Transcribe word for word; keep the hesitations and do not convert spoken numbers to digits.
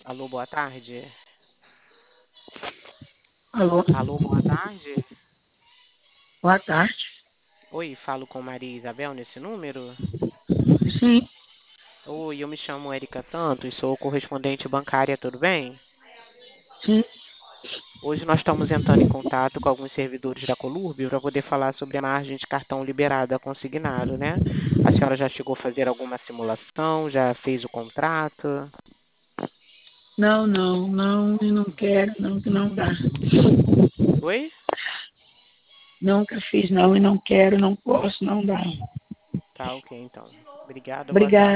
Alô, boa tarde. Alô, Alô, boa tarde. boa tarde. Oi, falo com Maria Isabel nesse número? Sim, Oi, eu me chamo Erika Santos, sou correspondente bancária, tudo bem? sim. Hoje nós estamos entrando em contato com alguns servidores da Colurb para poder falar sobre a margem de cartão liberada consignado, né? A senhora já chegou a fazer alguma simulação, já fez o contrato? Não, não, não, eu não quero, não, que não dá. Oi? Nunca fiz, não, e não quero, não posso, não dá. Tá, ok, então. Obrigado, boa Obrigada. tarde.